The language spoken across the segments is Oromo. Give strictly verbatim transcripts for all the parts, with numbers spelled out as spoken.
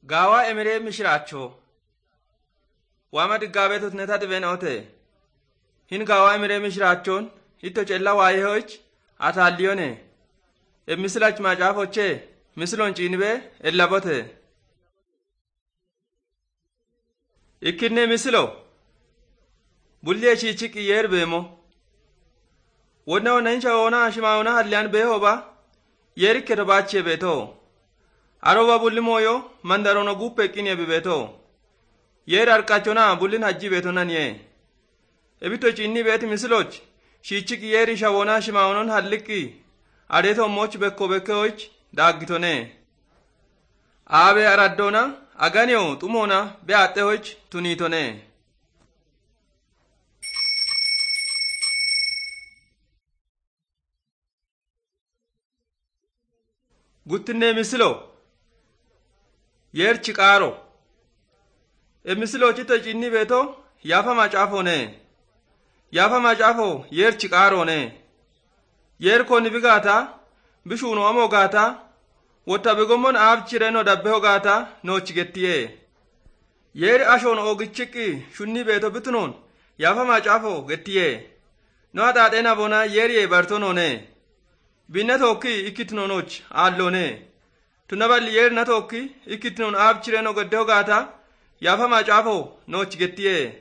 Gawa emire mishracho. Wama diggabeetut netati beenote. Hin gawa emire mishrachon hitto cella waaye hoch ataalliyoone. E misilach macaafoche misilon ciinbe ellabote. Ikkinne misilo. Bullee chichiki yer beemo. Wonna wonna hincha wona ashima wona hallian behoba yer keto baache beto. Aroba bulli moyo mandarono guppe kinye bebeto. Yer arkachona bullin hajji beto nanye. Ebito chinni beti misiloch chichiki yeri shawona ashima wonon halliki adeto moch bekko bekkoch daggitone. Abe araddona aganyo tumona be atte hoch tunitone. Guttinne misilo. Yer chikaro. E misilo chito chinni beto yafa macafo ne. Yafa macafo yer chikaro ne. Yer koni bigata bishuno amo gata wota bigomon ab chireno dabbeho gata no chigetiye. Yer ashon ogichiki shunni beto bitunon yafa macafo getiye. No adadena bona yer ye bartono ne. Binna tokki ikkitnonoch allone. Tunaballi yer na tokki ikkitnon ab chireno gaddeho gata yafa macafo noch gettiye.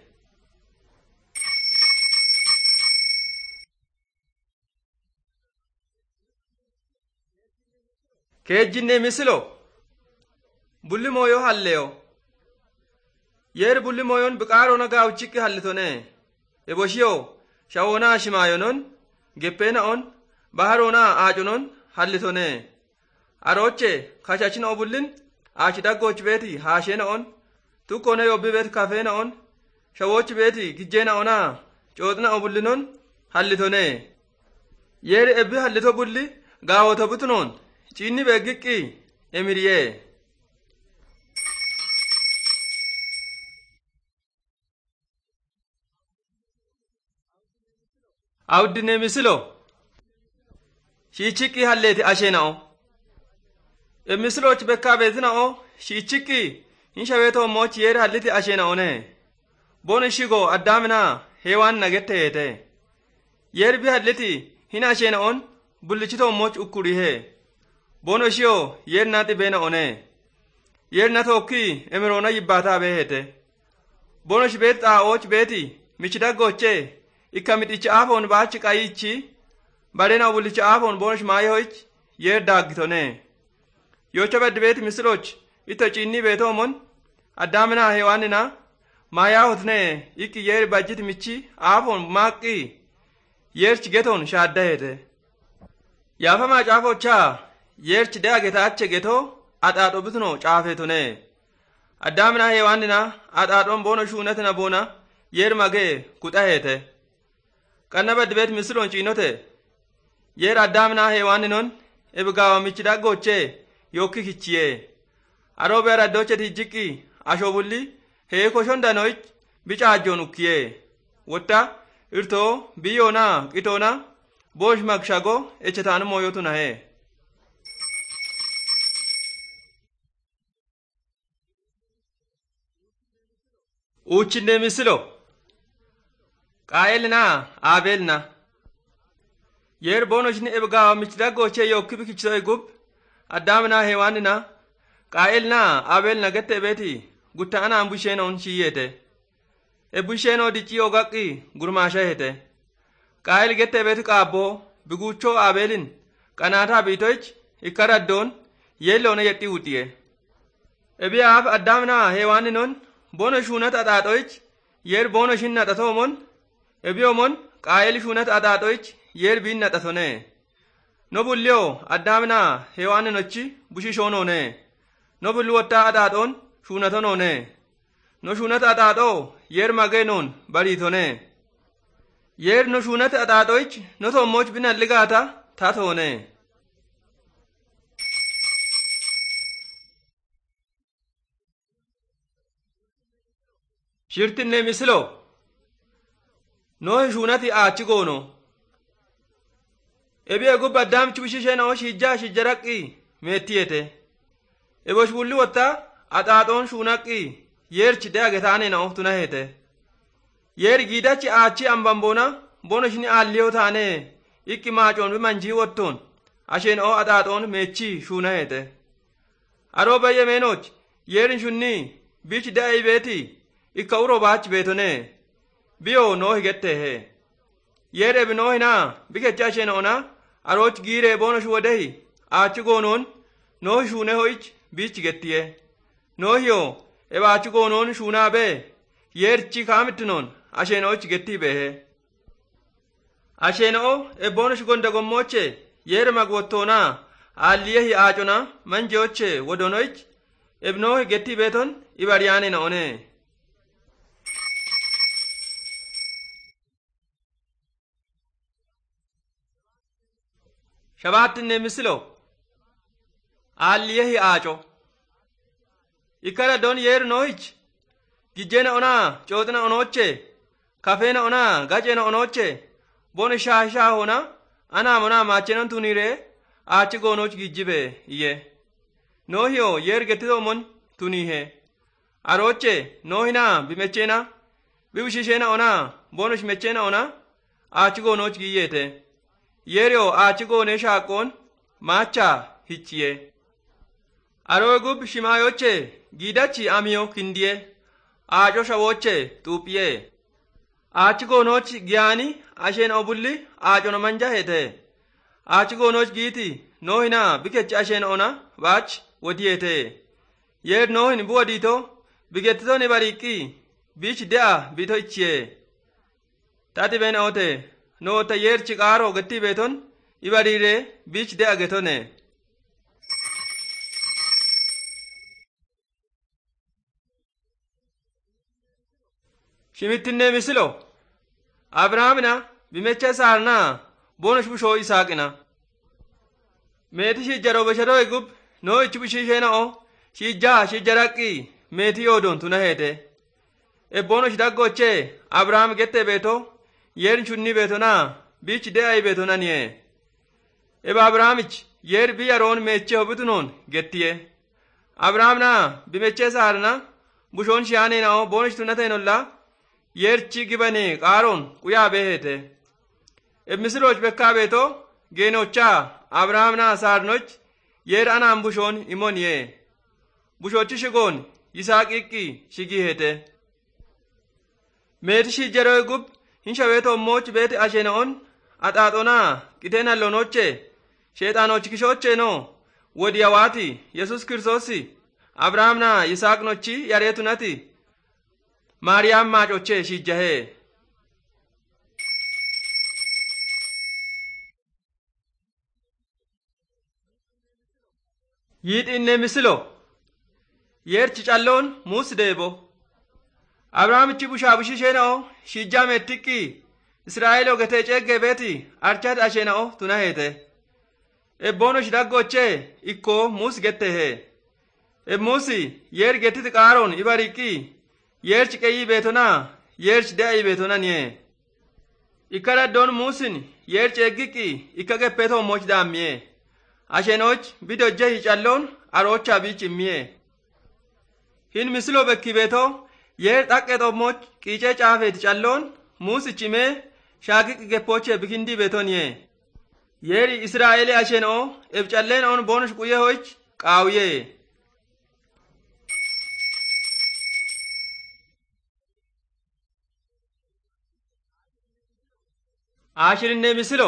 Keejjinne misilo. Bulli moyo halleo. Yer bulli moyon biqaaro na gaawchikki hallitone. Eboshiyo shawona shimayonon geppena on baharona aajunon hallitone. Aroche kashachin obullin aachidaggoch beeti haashena on tukkone yobbi beeti kafeena on shawoch beeti gijjeena ona coodna obullinon hallitone. Yer ebbi hallito bulli gaawoto butunon ciinni beeggiqqi emiriye. Awdine misilo. Shiichiki halleeti asheena'o. E misiloch bekka beetina'o shiichiki hin shaweeto moch yer halliti asheena'one. Bon shigo addaamina heewaan nagette heete. Yer bi halliti hin asheena'on bullichito moch ukkurihe. Bon shiyo yer naati beena'one. Yer na tokki emiroona yibbaataa beehete. Bon shi beet xaa'ooch beeti michidaggoche ikka mixichi aafoon baachi qayichi barena bullichi aafoon bonosh maayoch yer daaggitone. Yocha beddi beeti misiloch ito ciinni beetomon addaamina heewaanina maayaa hotne ikki yer bajjiti michi aafoon maaqqi yerchi geton shaadda heete. Yaafa maacaafocha yerchi dea getaache geto axaaxo bituno caafetone. Addaamina heewaanina axaaxoon bono shuunatina bona yer magee kuxa heete. Qanna beddi beeti misiloon ciinote. Yer addaamina heewaaninon ebigaawa michidaggoche yokki kichiye. Aroobe araddoche tijjikki ashobulli heeko shondanoich bicaajjoon ukkiye. Wotta irtoo biyyoona qitoona boosh magshago echetaanu mooyotu nahe. Uuchinne misilo. Qaayelna Aabelna. Yer bonoshni ebgaawa michidaggoche yokki bikichitoy gub addaamina heewaanina qaa'elna Aabelna gette beeti gutta anaan busheenoon shiyyete. E busheenoo diccii ogaqqi gurmaasha hete. Qaa'el gette beeti qaabboo biguuchoo Aabelin qanaataa biitoych ikka raddoon yeelloona yexxii wuxiye. Ebiyaaf addaamina heewaaninon bono shuunata axaaxoych yer bono shin naxatoomon ebiyoomon qaa'el shuunata axaaxoych yer biin naxatone. No bullio addaamina heewaaninochi bushishoonoone. No bulli wottaa axaaxoon shuunatonoone. No shuunata axaaxoo yer mageenoon bariitone. Yer no shuunata axaaxoych no tommoch binalli gaata taatoone. Shirtinne misilo. No shuunati aachi goono. Ebi egub addaamchi bushisheenoo shijjaa shijjaraqqi meettiyete. Ebosh bulli wotta axaaxoon shuunaqi yeerchi de'age taane na oftuna hete yeeri giidachi aachi ambamboona bono shini aalliyoo taane ikki maacoon bi manjii wottoon asheen oo axaaxoon meechi shuuna hete aroo bayye meenoch yeerin shunni bichi de'ay beeti ikka uro baach beetone biyo noo higette he yeer ebi noo hinaa bikecha asheen ona arooch giiree bono shuwodehi aachi goonoon noo shuune hoich biich gettiye noo hiyo eba aachi goonoon shuunaa bee yeerchi kaamittinoon asheen ooch gettii beehe asheen oo ebbono shugonde gommooche yeere magwottoona aalliyehi aacona manjeoche wodonoich ebnoohi gettii beeton ibariyaane na one shabaattinne misilo aalliyehi aaco ikkara don yeer noohich gijjeena onaa cooxina onooche kafeena onaa gaceena onooche bon shaah shaahona anaa monaa maachenon tunire aachi goonooch gijjibe iye noohiyo yeer gettitoomon tuniihe arooche noohinaa bimecheena biwishisheena onaa bonosh mecheena onaa aachi goonooch giyyeete yeeriyo aachi goonee shaaqqoon maachaa hichiye aroo gub shimaayoche giidachi amiyo kindiye aaco shawooche xuuphiye aachi goonooch giyaani asheen obulli aacono manja hete aachi goonooch giiti noohinaa bikechi asheen ona baach wodiyete yeer noohin buwodiito bigettitoni bariiqqi biich de'a biito ichiye tati ben ote noota yeerchi qaaroo gettii beeton ibariire biich de'a getone shimittinne misilo abrahaamina bimecha saarnaa bonosh bushoo isaaqina meeti shijjaroo besharoo gub noo ichi bushiisheena o shijjaa shijjaraqqi meeti yoodon tuna heete ebbonosh daggoche abrahaam gette beeto yeerin shunni beetonaa biich de'ay beetonaniye eba abrahaamich yeer biyyaroon meeche hobitunoon gettiye abrahaamnaa bimechee saarna bushoon shiyaaneena o bonosh tunateenolla yeerchi gibane qaaroon quyaa beehete eb misiloch bekkaa beeto geenochaa abrahaamnaa saarnoch yeer anaan bushoon imoniye bushochi shigoon yisaaqiqqi shigii hete meeti shijjeroo gub hinsha beeto ommoch beeti asheena'on axaaxonaa qiteena lonoche sheexaanoch kishoocheeno wodiyawaati yesus kiristoosi abrahaamnaa yisaaqnochi yareetunati maariyaam maacoche shijjahe yiixinne misilo yeerchi calloon muus deebo abrahaamichi bushaa bushisheena'o shijjaa meettiqqi israa'eeloo getee ceeggee beeti archaati asheena'o tuna heete ebboonosh daggoche ikkoo muus gettehe ebmuusi yeer gettiti qaaroon ibariqqi yeerchi qeyyii beetonaa yeerchi de'ay beetonaniye ikkara doon muusin yeerchi eggiqqi ikka geppeeto ommoch daammiye asheenooch bidojje hi calloon aroochaa biich immiye hin misilo bekki beeto yeer xaqqe xommoch qiicee caafeeti calloon muusich imee shaaqiqqi geppooche bikindii beetoniye yeeri israa'eele asheenoo eb calleen on boonosh quyye hoych qaawuye aashirinne misilo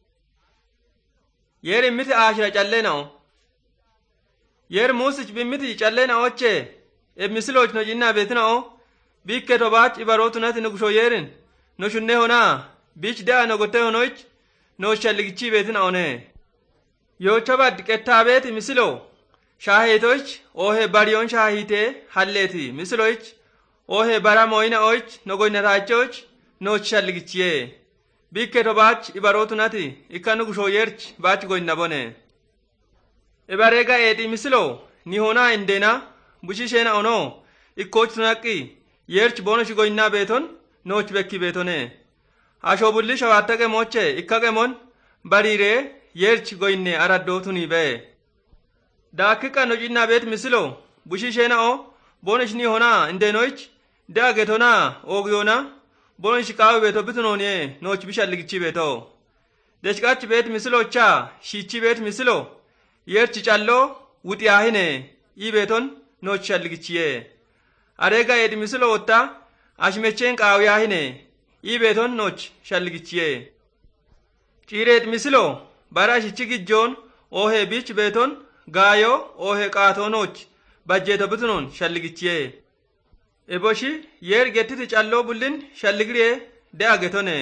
yeer immiti aashira calleena'o yeer muusich bimmiti calleena'oche eb misiloch no jinnaa beetina'o biikke tobaach ibarootunati no gusho yeerin no shunne honaa biich de'a no gotte honoich no shalligichii beetina'one yoocha bad qettaabeeti misilo shaaheetoich oohe bariyoon shaahiitee halleeti misiloich oohe bara mooyina'oich no goynataachoch nooch shalligichiye biikke tobaach ibarootunati ikka no gushoo yeerch baach goyna bone ebareega eexii misilo ni honaa indeena bushisheena ono ikkooch tunaqqi yeerch boonosh goynaa beeton nooch bekki beetone hashoo bulli shawaattaqe mooche ikkaqe mon bariiree yeerch goyne araddootunii bee daakkiqqa no cinnaa beet misilo bushisheena'o boonishni honaa indeenoich daagetonaa oogyoona boonish kaawi beeto bitunooniye nooch bishalligichi beeto deshqaachi beet misilochaa shiichi beet misilo yerchi calloo wuxiyaahine ii beeton nooch shalligichiye areega eedi misilo wotta ashmecheen qaawiyaahine ii beeton nooch shalligichiye ciireet misilo bara shichi gijjoon oohee biich beeton gaayo oohee qaatoonoch bajjeeto bitunoon shalligichiye eboshi yer gettiti calloo bullin shalligiree de'a getone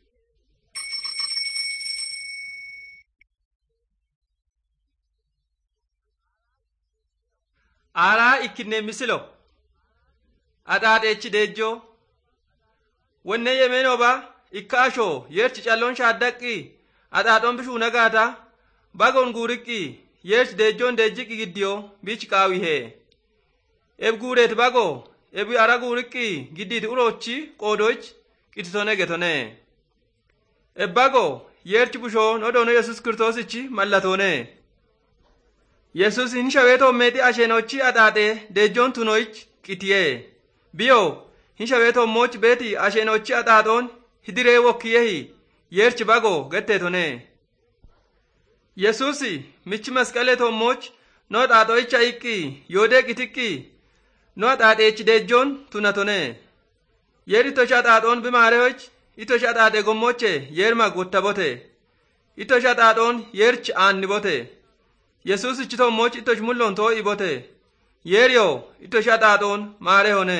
aaraa ikkinne misilo adhaadheechi deejjoo wonne yemeenooba ikkaashoo yerchi calloon shaaddaqqi adhaadhoon bishuu nagaata bagoon guuriqqi yerchi deejjoon deejjiqqi giddiyoo biich qaawihee eb guureet bagoo ebi ara guuriqqi giddiiti uroochi qoodoich qititone getone ebbago yerchi bushoon odoono yesus kirtoosichi mallatoone yesus hin shaweetommeexi asheenochi adhaadhe deejjoon tunoich qitiye biyo hin shaweetommooch beeti asheenochi adhaadhoon hidiree wokkiyehi yerchi bago getteetone yesusi michi masqalee tommooch no adhaadhoicha iqqi yoodee qitiqqi no adhaadheechi deejjoon tunatone yer itosh adhaadhoon bimaarehoch itosh adhaadhe gommoche yermag wottabote itosh adhaadhoon yerch aannibote yesus ichi tommoch itosh mulloon too ibote yeryo itosh adhaadhoon maarehone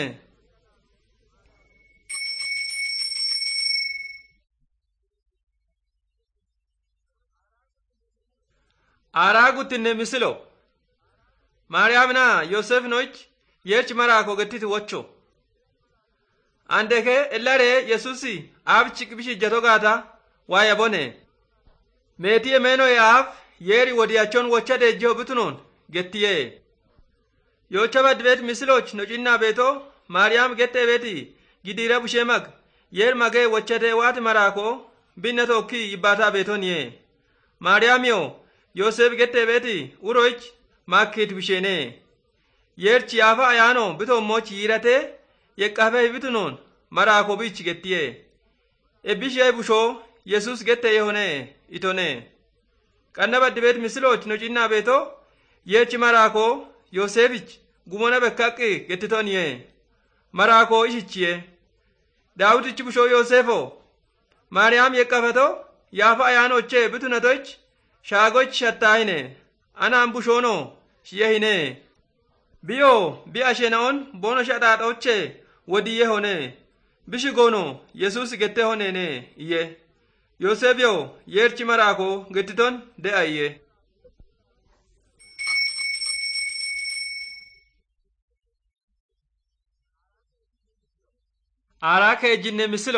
aaraa guttinne misilo maariyaamina yoosefnoch yerchi maraako gettiti wocho andeke ellaree yesusi aabichi qibishijjato gaata waaya bone meeti emeeno yaaf yeeri wodiyachoon wocha deejjeo bitunoon gettiye yocha badbeet misiloch no cinnaa beeto maariyaam gette beeti gidiira bushee mag yeer magee wochate waati maraako binna tokki yibbaataa beetoniye maariyaamiyo yoosef gette beeti uroich maakkiit bisheene yerchi yaafa ayaano bitommoch yiirate yeqqafe bitunoon maraako biich gettiye ebbishee bushoo yesus gette yehone itone qanna baddibeet misiloch no cinnaa beeto yerchi maraako yoosefich gumona bekkaqqi gettitoniye maraako ishichiye daawitichi bushoo yoosefo maariyaam yeqqafato yaafa ayaanoche bitunatoch shaagoch shattaahine anaan bushoono shiyehine biyo bi asheena'on boono shadhaadhoche wodiyye hone bishi goono yesus gette honeene iyye yoosefyo yerchi maraako gettiton de'a iyye aaraa keejjinne misilo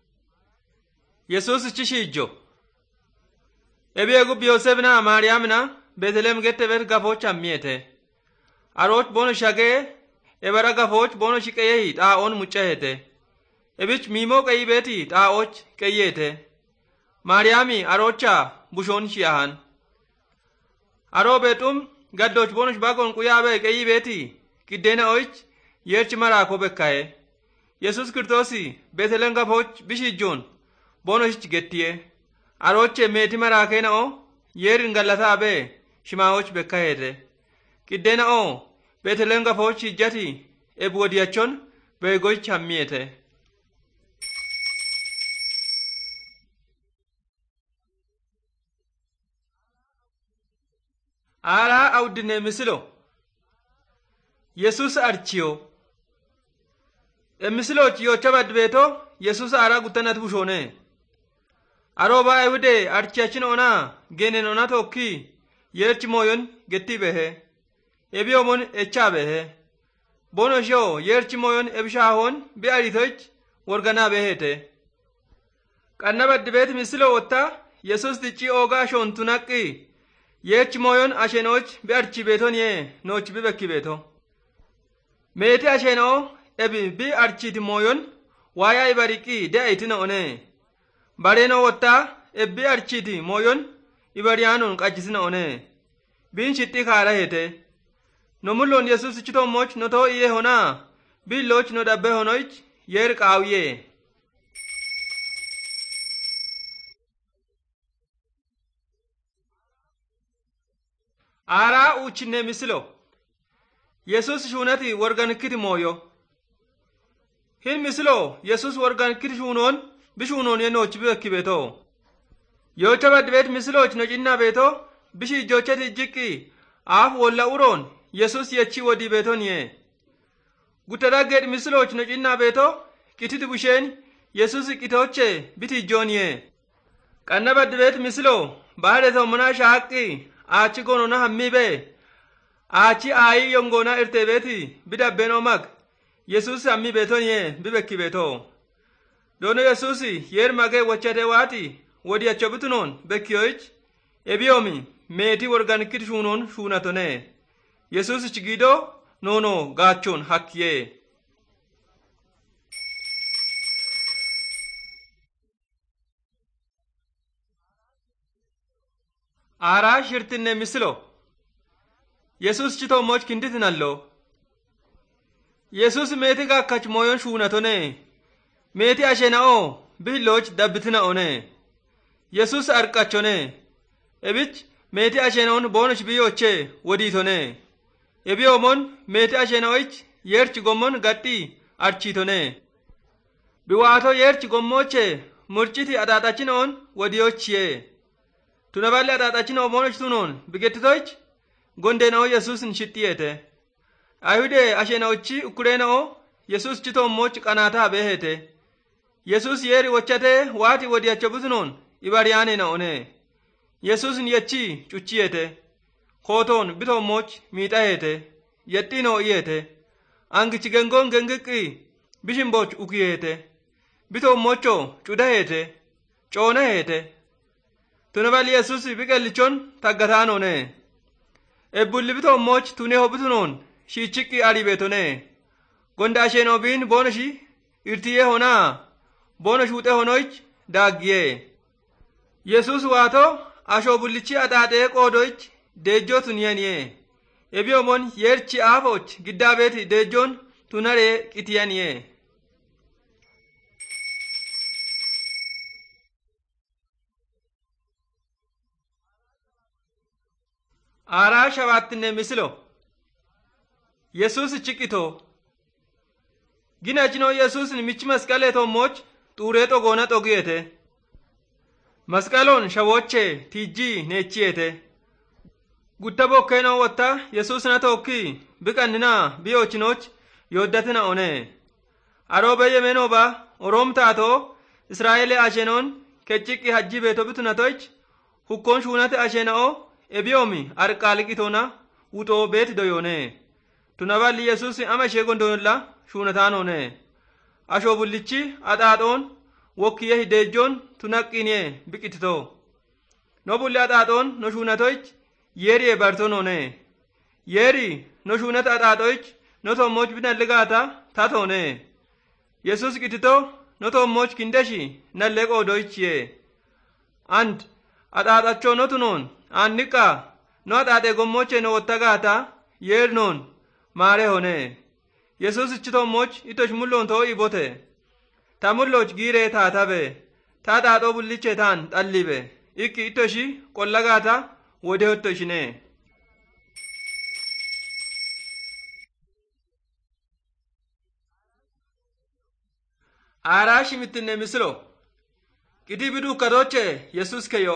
yesus ichi shiijjo ebiyeegub yoosefna maariyaamina beetelem gette bet gafooch hammiyete arooch bono shagee ebara gafooch bono shiqeyehi xaa'oon muccahete ebich miimoo qeyi beeti xaa'och qeyyeete maariyaami aroocha bushoon shi'ahan aroo beexum gaddoch bonosh bagoon quyaabe qeyi beeti qiddeena oich yerchi maraako bekkaye yesus kirtoosi beetelem gafooch bishijjoon bonoshich gettiye arooche meeti maraakeena'o yeerin gallataa bee shimaawoch bekkaheete qiddeena'o beetelem gafooch hijjati eb wodiyachon beegoych hammiyete aaraa awdinne misilo yesus archiyo e misiloch yocha badbeeto yesus aaraa guttanat bushoone arooba ayude archiyachin onaa geenen ona tokki yerchi mooyon getti behe ebiyoomon echaa behe bonoshyo yerchi mooyon ebishaahoon bi aritoch worganaa beheete qanna baddibeet misilo wotta yesus dicci oogaa shoon tunaqqi yerchi mooyon asheenooch bi archi beetoniye nooch bi bekki beeto meeti asheenoo ebi bi archiiti mooyon waayaa ibariqqi de'a itina one bareeno wotta ebbi archiiti mooyon ibariyaanon qajjisina one biin shixxi kaara heete no mullon yesus ichito moch no to iye hona billoch no dabbe honoich yer qaawiye ara uchine misilo yesus shunati worganikiti moyo hin misilo yesus worganikiti shunon bishunon yeno chibe kibeto yo chaba dibet misilo chno jinna beto bishi jochati jikki af walla uron yesus yechi wodi beton ye gutada ged misilo chno jinna beto kititi bushen yesus kitoche biti jonye kannaba dibet misilo bahade to mona shaqi achi gono na hammibe achi ayi yongona irtebeti bida benomag yesus hammi beton ye bibekki beto dono yesus yer mage wachate wati wodi achobutunon bekkiyoich ebiomi meti worganikiti shunon shunatone yesus chigido nono gachon hakye ara shirtinne mislo yesus chito moch kinditinallo yesus meti gakkach moyon shunatone meti ashenao billoch dabbitina one yesus arqachone ebich meti ashenaon bonoch biyoche woditone ebiomon meti ashenaoich yerch gomon gatti architone biwato yerch gommoche murchiti adatachinon wodiyochie tunaballe adatachino bonoch tunon bigettitoich gondenao yesus nshittiete ayude ashenaochi ukurenao yesus chito moch kanata behete yesus yeri wochate wati wodiyachobutunon ibariyane na one yesus yechi chuchiyete koton bito moch mitahete yettino iyete angichi gengon gengiki bishimboch ukiyete bito mocho chudahete chonahete tunabali yesus bigellichon tagatanone ebbulli bito moch tuneho bitunon shichiki alibetone gonda sheno bin bonoshi irtiye hona bonosh ute honoich daggiye yesus wato asho bullichi adade qodoich dejo tunyaniye ebiomon yerchi afoch giddabeti dejon tunare kitiyaniye ara shabatne mislo yesus chikito gina jino yesus ni mich maskale to moch ture to gona to giyete maskalon shawoche tiji nechiete guttabo keno watta yesus na tokki biqannina biyochinoch yoddatina one arobe yemenoba orom tato israeli ashenon kechiki hajji beto bitunatoch hukkon shunate ashenao ebiomi arqalikitona uto bet doyone tunabali yesus ama shegondolla shunatanone asho bullichi adadon wokiye hidejon tunaqiniye biqitito no bulli adadon no shunatoich yeri bartonone yeri no shunata adadoich no to moch binallegata tatone yesus kitito no to moch kindeshi nallego doichie and adadacho no tunon annika no adade gommoche no ottagata yernon mare hone yesus chito moch itosh mullon to ibote tamulloch gire taatabe taata do bulliche tan dallibe ikki itoshi qollagata wode hottoshine ara shimitne mislo kidi bidu kadoche yesus keyo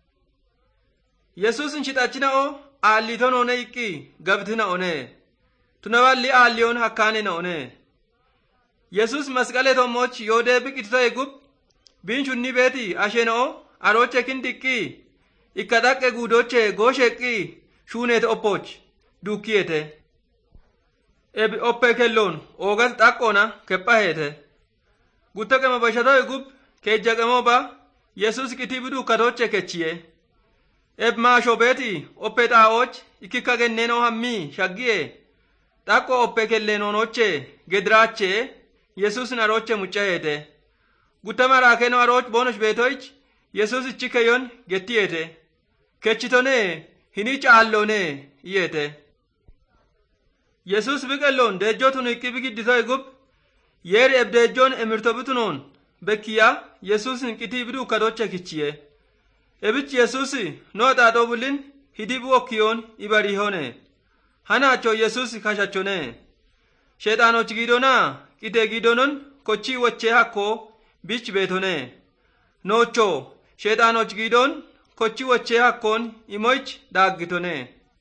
yesus nchitachina o alitono ne ikki gabtina one tunawalli alion hakane na one yesus maskale to moch yode bikito egub binchunni beti asheno aroche kindikki ikkadake gudoche gosheki shunet opoch dukiete eb oppekellon ogal takona kepahete guttake mabashato egub kejjagamoba yesus kitibidu kadoche kechiye eb ma shobeti oppetaoch ikkikagenneno hammi shaggiye takko oppekellenonoche gedrache yesus naroche muchahete gutamara keno aroch bonosh betoich yesus chikeyon gettiete kechitone hini challone iyete yesus biqelloon deejjootuun hiqqii bigiddisoo eegub yeeri ebdeejjoon emirto bitunoon bekkiyaa yesus hinqitii biduu kadocha kichiye ebichi yesus noo xaaxoo bullin hidibu okkiyoon ibariihone hanaachoo yesus kashachone sheexaanochi giidonaa qitee giidonon kochii wachee hakkoo bich beetone noochoo sheexaanochi giidoon kochii wachee hakkoon imoych daaggitone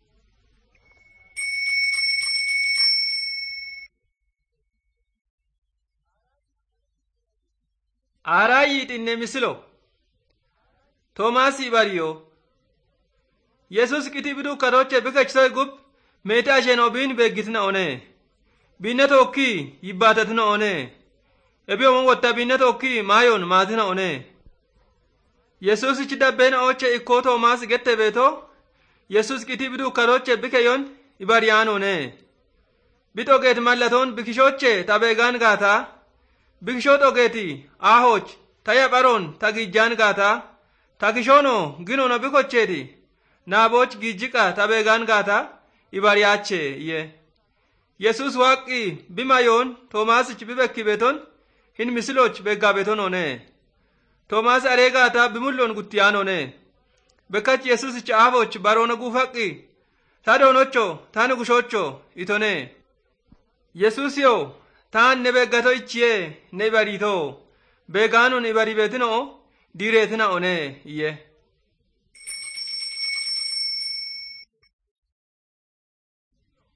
aaraayii xinne misilo toomaasii bariyo yesus qitii biduu kadoche bikachitoy gub meete asheen obiin beeggitina one biinne tokkii yibbaatetina one ebiyoomon wotta biinne tokkii maayoon maatina one yesusichi dabbeena oche ikkoo toomaas gette beeto yesus qitii biduu kadoche bikeyon ibariyaan one bixogeet mallatoon bikishooche tabeegaan gaataa bikishoo xogeeti aahoch taya pharoon tagijjaan gaataa takishoono ginono bikocheeti naaboch gijjiqa tabeegaan gaataa ibariyaache iye yesus waaqqi bimayoon toomaasich bibekki beeton hin misiloch beeggaa beeton one toomaas aree gaataa bimulloon guttiyaan one bekkach yesusich aafoch baroona guufaqqi ta doonocho ta nugushocho itone yesusiyoo taan ne beeggato ichiye ne ibariito beegaanun ibari beetino diireetina one iye